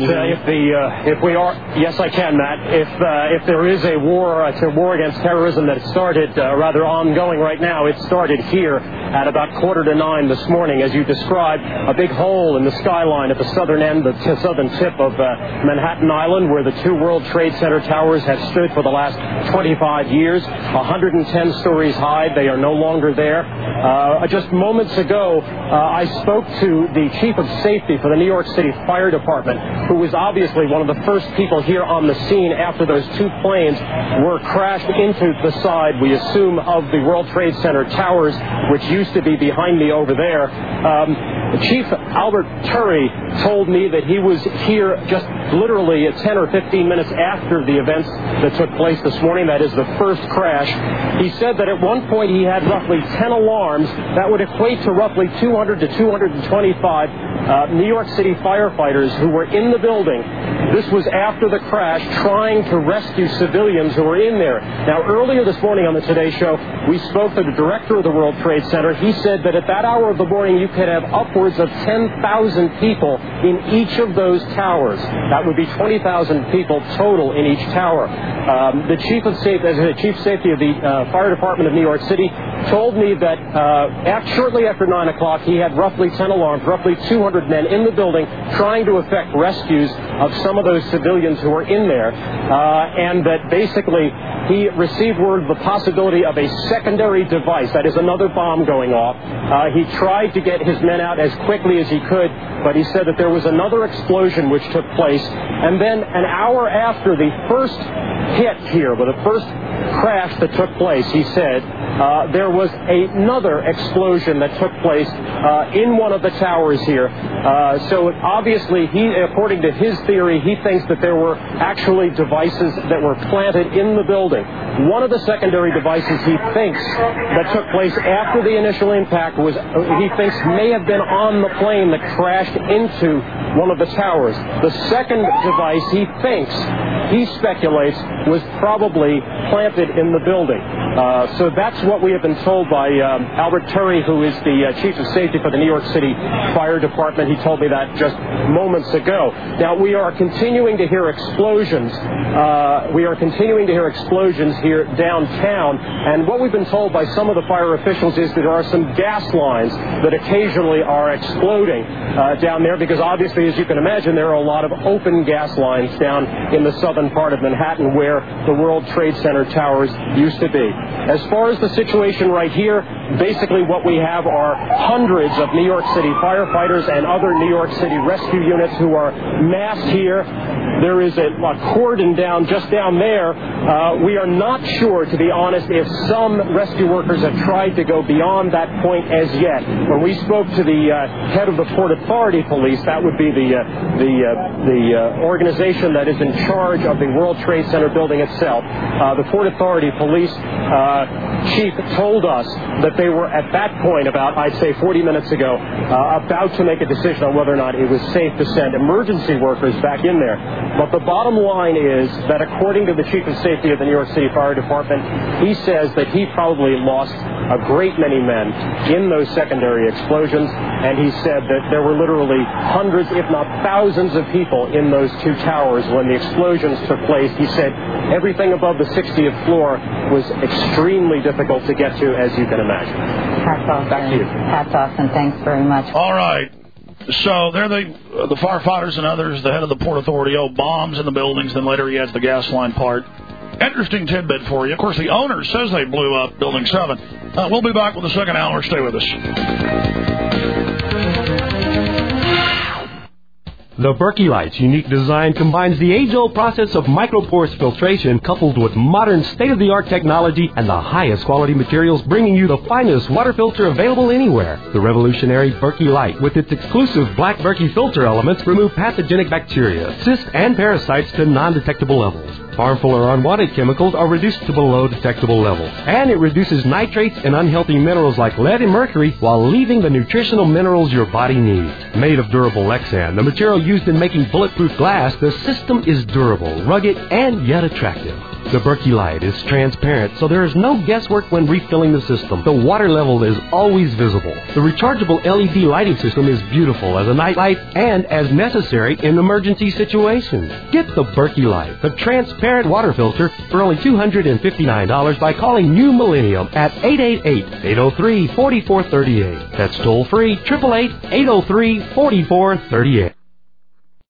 yes, I can, Matt. If there is a war, it's a war against terrorism that started rather ongoing right now. It started here at about 8:45 this morning, as you described, a big hole in the skyline at the southern end, the southern tip of Manhattan Island, where the two World Trade Center towers have stood for the last 25 years, 110 stories high. They are no longer there. Just moments ago, I spoke to the chief of safety for the New York City Fire Department, who was obviously one of the first people here on the scene after those two planes were crashed into the side, we assume, of the World Trade Center towers, which used to be behind me over there. Chief Albert Turry told me that he was here just literally 10 or 15 minutes after the events that took place this morning. That is the first crash. He said that at one point he had roughly 10 alarms. That would equate to roughly 200 to 225 New York City firefighters who were in the building. This was after the crash, trying to rescue civilians who were in there. Now, earlier this morning on the Today Show, we spoke to the director of the World Trade Center. He said that at that hour of the morning, you could have upwards of 10,000 people in each of those towers. That would be 20,000 people total in each tower. The chief of safety of the Fire Department of New York City told me that shortly after 9 o'clock, he had roughly 10 alarms, roughly 200 men in the building trying to effect rescues of some of those civilians who were in there, and that basically he received word of the possibility of a secondary device, that is another bomb going off. He tried to get his men out as quickly as he could, but he said that there was another explosion which took place, and then an hour after the first hit here, with the first crash that took place, he said, there was another explosion that took place in one of the towers here. So obviously, according to his theory, he thinks that there were actually devices that were planted in the building. One of the secondary devices he thinks that took place after the initial impact was, he thinks, may have been on the plane that crashed into one of the towers. The second device he speculates, was probably planted in the building. So that's what we have been told by Albert Turry, who is the chief of safety for the New York City Fire Department. He told me that just moments ago. Now, we are continuing to hear explosions. Here downtown. And what we've been told by some of the fire officials is that there are some gas lines that occasionally are exploding down there, because obviously, as you can imagine, there are a lot of open gas lines down in the southern part of Manhattan where the World Trade Center towers used to be. As far as the situation right here, basically what we have are hundreds of New York City firefighters and other New York City rescue units who are massed here. There is a cordon just down there. We are not sure, to be honest, if some rescue workers have tried to go beyond that point as yet. When we spoke to the head of the Port Authority Police, that would be the organization that is in charge of the World Trade Center building itself. The Port Authority Police chief told us that they were at that point, about, I'd say 40 minutes ago, about to make a decision on whether or not it was safe to send emergency workers back in there. But the bottom line is that according to the chief of safety of the New York City Fire Department, he says that he probably lost a great many men in those secondary explosions, and he said that there were literally hundreds, if not thousands of people in those two towers when the explosions took place. He said everything above the 60th floor was extremely difficult to get to, as you can imagine. Hats off, back to you. Hats off, and thanks very much. All right. So there the firefighters and others, the head of the Port Authority, bombs in the buildings, then later he adds the gas line part. Interesting tidbit for you. Of course, the owner says they blew up Building 7. We'll be back with the second hour. Stay with us. The Berkey Light's unique design combines the age-old process of microporous filtration coupled with modern state-of-the-art technology and the highest quality materials, bringing you the finest water filter available anywhere. The revolutionary Berkey Light, with its exclusive black Berkey filter elements, remove pathogenic bacteria, cysts, and parasites to non-detectable levels. Harmful or unwanted chemicals are reduced to below detectable levels. And it reduces nitrates and unhealthy minerals like lead and mercury while leaving the nutritional minerals your body needs. Made of durable Lexan, the material used in making bulletproof glass, the system is durable, rugged, and yet attractive. The Berkey Light is transparent, so there is no guesswork when refilling the system. The water level is always visible. The rechargeable LED lighting system is beautiful as a night light and as necessary in emergency situations. Get the Berkey Light, the transparent water filter, for only $259 by calling New Millennium at 888-803-4438. That's toll free, 888-803-4438.